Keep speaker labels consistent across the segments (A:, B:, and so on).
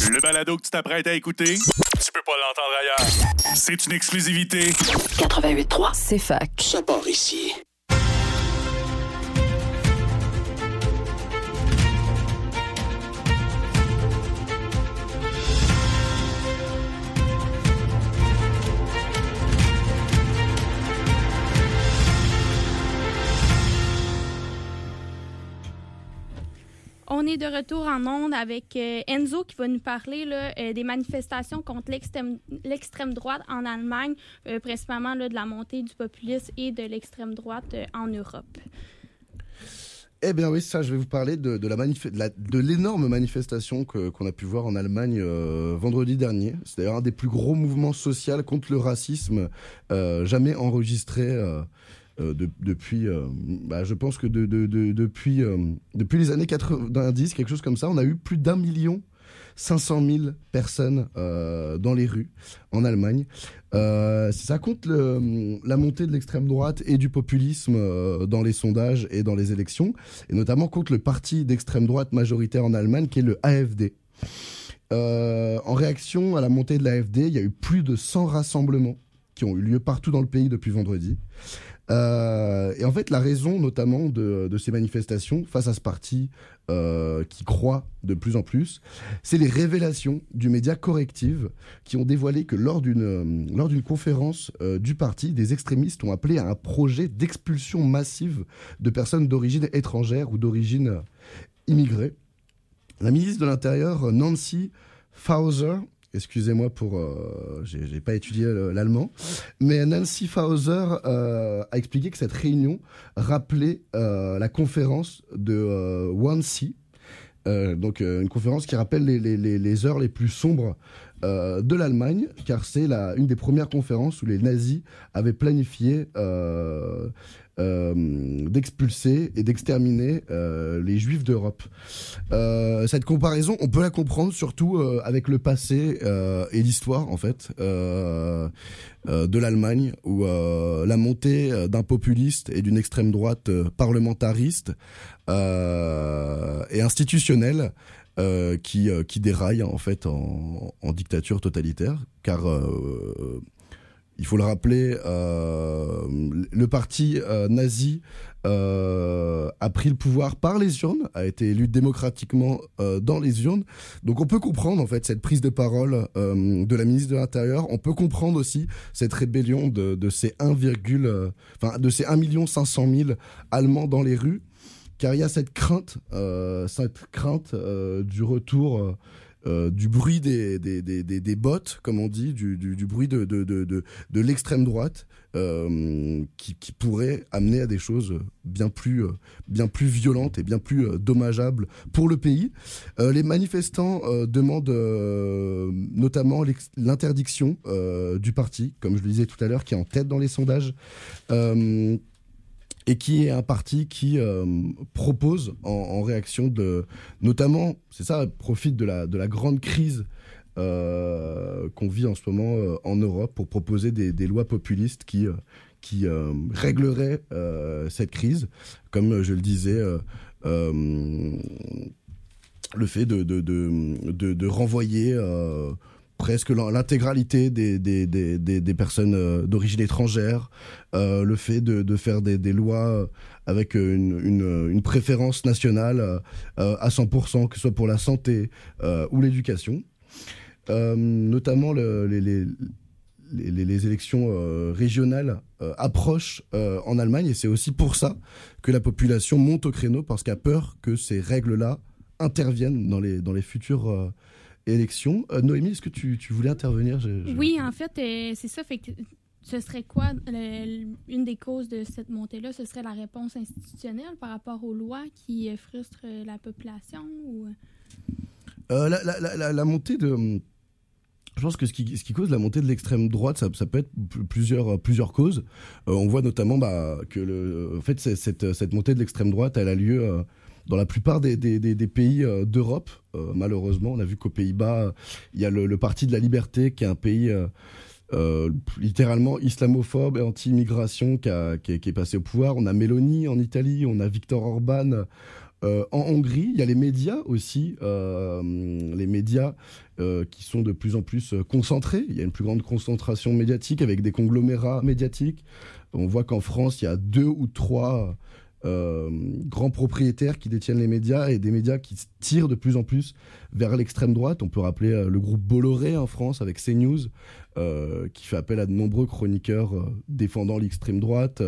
A: Le balado que tu t'apprêtes à écouter, tu peux pas l'entendre ailleurs. C'est une exclusivité.
B: 88.3, c'est fac.
C: Ça part ici.
D: On est de retour en ondes avec Enzo qui va nous parler des manifestations contre l'extrême droite en Allemagne, principalement de la montée du populisme et de l'extrême droite en Europe.
E: Eh bien oui, ça, je vais vous parler de l'énorme manifestation qu'on a pu voir en Allemagne vendredi dernier. C'est d'ailleurs un des plus gros mouvements sociaux contre le racisme jamais enregistré depuis, je pense que depuis les années 90, quelque chose comme ça, on a eu plus d'1,5 million personnes dans les rues en Allemagne. Ça contre la montée de l'extrême droite et du populisme dans les sondages et dans les élections, et notamment contre le parti d'extrême droite majoritaire en Allemagne, qui est le AfD. En réaction à la montée de l'AfD, il y a eu plus de 100 rassemblements qui ont eu lieu partout dans le pays depuis vendredi. Et en fait, la raison notamment de ces manifestations face à ce parti qui croît de plus en plus, c'est les révélations du média Corrective qui ont dévoilé que lors d'une conférence du parti, des extrémistes ont appelé à un projet d'expulsion massive de personnes d'origine étrangère ou d'origine immigrée. La ministre de l'Intérieur, Nancy Faeser, excusez-moi pour... j'ai pas étudié l'allemand. Mais Nancy Faeser a expliqué que cette réunion rappelait la conférence de Wannsee. Donc une conférence qui rappelle les heures les plus sombres de l'Allemagne, car c'est une des premières conférences où les nazis avaient planifié d'expulser et d'exterminer les juifs d'Europe. Cette comparaison, on peut la comprendre surtout avec le passé et l'histoire en fait de l'Allemagne, où la montée d'un populiste et d'une extrême droite parlementariste et institutionnelle qui déraille en fait en dictature totalitaire, car il faut le rappeler, le parti nazi a pris le pouvoir par les urnes, a été élu démocratiquement dans les urnes. Donc on peut comprendre en fait cette prise de parole de la ministre de l'Intérieur. On peut comprendre aussi cette rébellion de ces 1,5 million Allemands dans les rues, car il y a cette crainte du retour du bruit des bottes, comme on dit, du bruit de l'extrême droite, qui pourrait amener à des choses bien plus violentes et bien plus dommageables pour le pays. Les manifestants demandent notamment l'interdiction du parti, comme je le disais tout à l'heure, qui est en tête dans les sondages. Et qui est un parti qui propose en réaction notamment, c'est ça, profite de la grande crise qu'on vit en ce moment en Europe, pour proposer des lois populistes qui régleraient cette crise, comme je le disais, le fait de renvoyer presque l'intégralité des personnes d'origine étrangère, le fait de faire des lois avec une préférence nationale à 100%, que ce soit pour la santé ou l'éducation. Notamment les élections régionales approchent en Allemagne, et c'est aussi pour ça que la population monte au créneau, parce qu'elle a peur que ces règles-là interviennent dans les futures élections. Noémie, est-ce que tu voulais intervenir?
D: Oui, en fait, c'est ça. Fait que ce serait quoi une des causes de cette montée-là? Ce serait la réponse institutionnelle par rapport aux lois qui frustrent la population ou...
E: La montée de... Je pense que ce qui cause la montée de l'extrême droite, ça peut être plusieurs causes. On voit notamment que cette montée de l'extrême droite, elle a lieu dans la plupart des pays d'Europe. Malheureusement, on a vu qu'aux Pays-Bas, il y a le Parti de la Liberté, qui est un pays littéralement islamophobe et anti-immigration, qui est passé au pouvoir. On a Meloni en Italie, on a Viktor Orban En Hongrie, il y a les médias aussi, les médias qui sont de plus en plus concentrés. Il y a une plus grande concentration médiatique avec des conglomérats médiatiques. On voit qu'en France, il y a 2 ou 3 grands propriétaires qui détiennent les médias et des médias qui tirent de plus en plus vers l'extrême droite. On peut rappeler le groupe Bolloré en France avec CNews, qui fait appel à de nombreux chroniqueurs défendant l'extrême droite,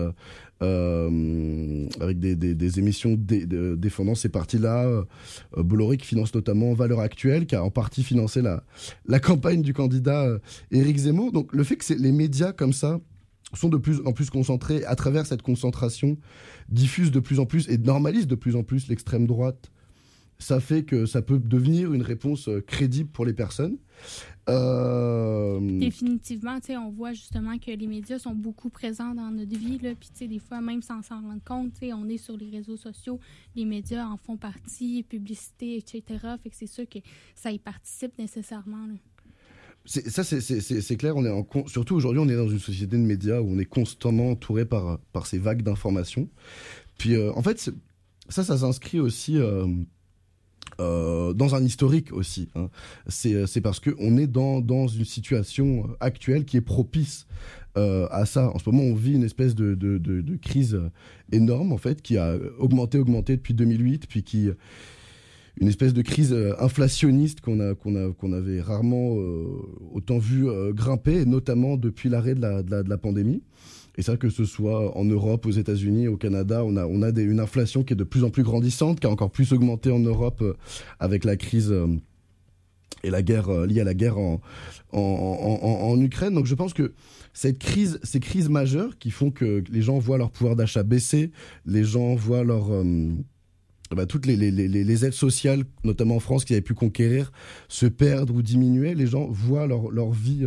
E: avec des émissions défendant ces partis-là. Bolloré qui finance notamment Valeurs Actuelles, qui a en partie financé la campagne du candidat Éric Zemmour. Donc le fait que les médias comme ça sont de plus en plus concentrés, à travers cette concentration, diffusent de plus en plus et normalisent de plus en plus l'extrême droite, ça fait que ça peut devenir une réponse crédible pour les personnes.
D: Définitivement, on voit justement que les médias sont beaucoup présents dans notre vie, puis des fois, même sans s'en rendre compte, on est sur les réseaux sociaux, les médias en font partie, publicité, etc. Fait que c'est sûr que ça y participe nécessairement, là.
E: C'est clair, surtout aujourd'hui, on est dans une société de médias où on est constamment entouré par ces vagues d'informations. Puis, en fait, ça s'inscrit aussi dans un historique aussi. Hein. C'est parce qu'on est dans une situation actuelle qui est propice à ça. En ce moment, on vit une espèce de crise énorme, en fait, qui a augmenté depuis 2008, puis qui... une espèce de crise inflationniste qu'on avait rarement autant vu grimper, et notamment depuis l'arrêt de la pandémie. Et ça, que ce soit en Europe, aux États-Unis, au Canada, on a une inflation qui est de plus en plus grandissante, qui a encore plus augmenté en Europe avec la crise et la guerre liée à la guerre en Ukraine. Donc je pense que ces crises majeures qui font que les gens voient leur pouvoir d'achat baisser, les gens voient toutes les aides sociales, notamment en France, qu'ils avaient pu conquérir, se perdre ou diminuer. Les gens voient leur vie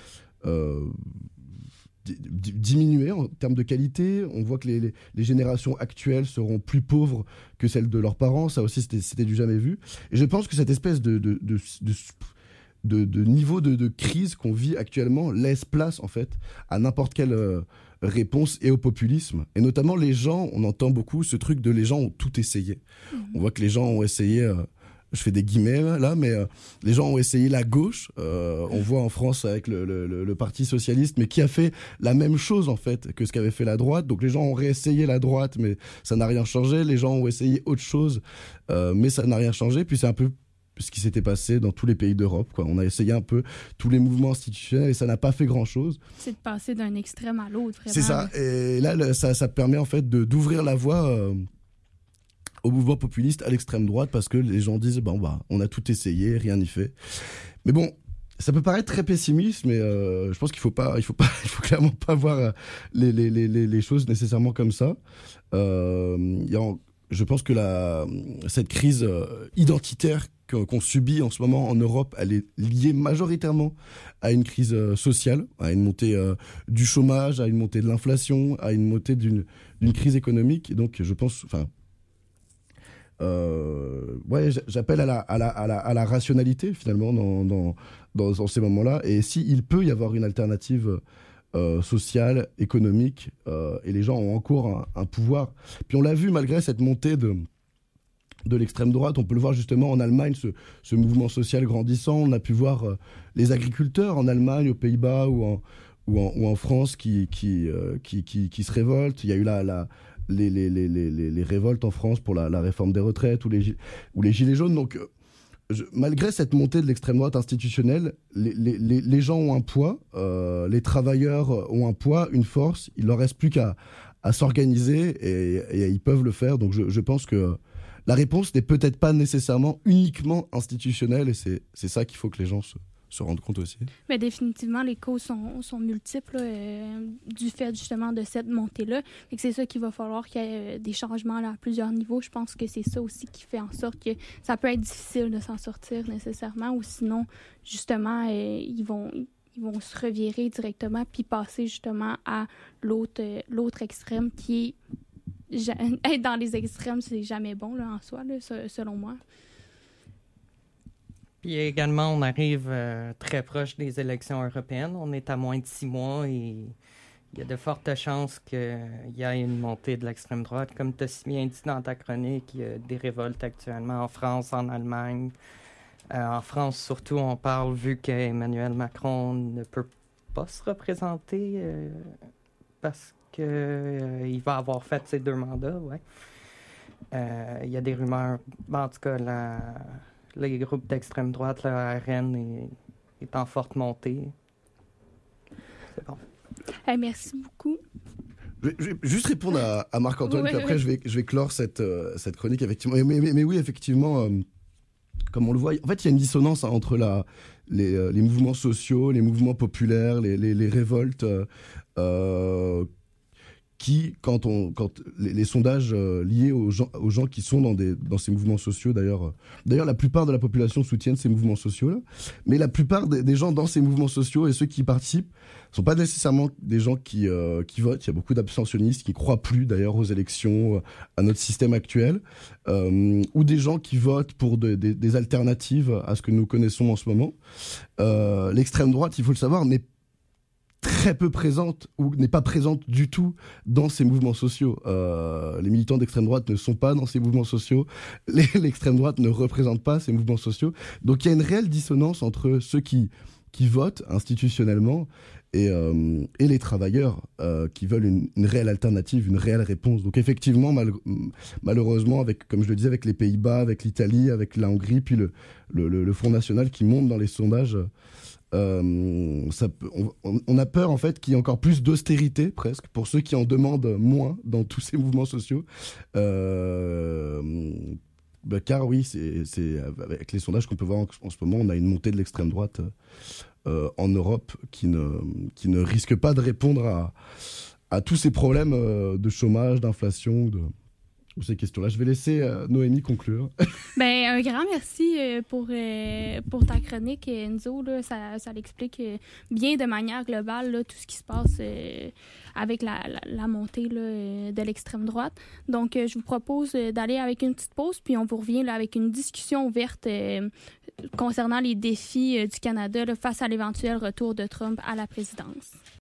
E: diminuer en termes de qualité. On voit que les générations actuelles seront plus pauvres que celles de leurs parents. Ça aussi, c'était du jamais vu. Et je pense que cette espèce de niveau de crise qu'on vit actuellement laisse place, en fait, à n'importe quelle... réponse et au populisme. Et notamment les gens, on entend beaucoup ce truc de les gens ont tout essayé. On voit que les gens ont essayé, je fais des guillemets là, mais les gens ont essayé la gauche. On voit en France avec le Parti Socialiste, mais qui a fait la même chose en fait que ce qu'avait fait la droite. Donc les gens ont réessayé la droite, mais ça n'a rien changé. Les gens ont essayé autre chose, mais ça n'a rien changé. Puis c'est un peu ce qui s'était passé dans tous les pays d'Europe, quoi. On a essayé un peu tous les mouvements institutionnels et ça n'a pas fait grand-chose.
D: C'est de passer d'un extrême à l'autre, vraiment.
E: C'est ça. Et là, ça permet en fait d'ouvrir la voie au mouvement populiste, à l'extrême droite, parce que les gens disent on a tout essayé, rien n'y fait. Mais bon, ça peut paraître très pessimiste, mais je pense qu'il faut clairement pas voir les choses nécessairement comme ça. Je pense que cette crise identitaire qu'on subit en ce moment en Europe, elle est liée majoritairement à une crise sociale, à une montée du chômage, à une montée de l'inflation, à une montée d'une crise économique. Et donc, je pense, j'appelle à la rationalité finalement dans ces moments-là. Et s'il peut y avoir une alternative sociale, économique, et les gens ont encore un pouvoir. Puis on l'a vu malgré cette montée de l'extrême droite, on peut le voir justement en Allemagne, ce mouvement social grandissant. On a pu voir les agriculteurs en Allemagne, aux Pays-Bas ou en France qui se révoltent. Il y a eu les révoltes en France pour la réforme des retraites ou les gilets jaunes. Donc malgré cette montée de l'extrême droite institutionnelle, les gens ont un poids, les travailleurs ont un poids, une force. Il leur reste plus qu'à s'organiser et ils peuvent le faire. Donc je pense que la réponse n'est peut-être pas nécessairement uniquement institutionnelle, et c'est ça qu'il faut que les gens se rendent compte aussi.
D: Mais définitivement, les causes sont multiples du fait justement de cette montée-là. Et c'est ça qu'il va falloir qu'il y ait des changements là, à plusieurs niveaux. Je pense que c'est ça aussi qui fait en sorte que ça peut être difficile de s'en sortir nécessairement, ou sinon, justement, ils vont se revirer directement puis passer justement à l'autre extrême qui est... Être dans les extrêmes, c'est jamais bon là, en soi, là, selon moi.
C: Puis également, on arrive très proche des élections européennes. On est à moins de 6 mois et Il y a de fortes chances qu'il y ait une montée de l'extrême droite. Comme tu as si bien dit dans ta chronique, il y a des révoltes actuellement en France, en Allemagne. En France, surtout, on parle, vu qu'Emmanuel Macron ne peut pas se représenter parce qu'il va avoir fait ses 2 mandats, ouais. Il y a des rumeurs. En tout cas, les groupes d'extrême droite, la RN est en forte montée. C'est bon.
D: Merci beaucoup.
E: Je vais juste répondre à Marc-Antoine, puis après je vais clore cette chronique, effectivement. Mais oui, effectivement, comme on le voit, en fait, il y a une dissonance entre les mouvements sociaux, les mouvements populaires, les révoltes, qui, quand les sondages liés aux gens qui sont dans ces mouvements sociaux, d'ailleurs la plupart de la population soutiennent ces mouvements sociaux-là, mais la plupart des gens dans ces mouvements sociaux et ceux qui y participent sont pas nécessairement des gens qui votent. Il y a beaucoup d'abstentionnistes qui croient plus d'ailleurs aux élections, à notre système actuel, ou des gens qui votent pour des alternatives à ce que nous connaissons en ce moment. L'extrême droite, il faut le savoir, n'est très peu présente ou n'est pas présente du tout dans ces mouvements sociaux. Les militants d'extrême droite ne sont pas dans ces mouvements sociaux. L'extrême droite ne représente pas ces mouvements sociaux. Donc il y a une réelle dissonance entre ceux qui votent institutionnellement et les travailleurs qui veulent une réelle alternative, une réelle réponse. Donc effectivement, malheureusement, comme je le disais, avec les Pays-Bas, avec l'Italie, avec la Hongrie, puis le Front National qui monte dans les sondages, on a peur en fait qu'il y ait encore plus d'austérité presque pour ceux qui en demandent moins dans tous ces mouvements sociaux. Car oui, c'est avec les sondages qu'on peut voir en ce moment, on a une montée de l'extrême droite en Europe qui ne risque pas de répondre à tous ces problèmes de chômage, d'inflation, de ces questions-là. Je vais laisser Noémie conclure.
D: Un grand merci pour ta chronique, Enzo. Là, ça l'explique bien de manière globale là, tout ce qui se passe avec la montée là, de l'extrême droite. Donc, je vous propose d'aller avec une petite pause, puis on vous revient là, avec une discussion ouverte concernant les défis du Canada là, face à l'éventuel retour de Trump à la présidence.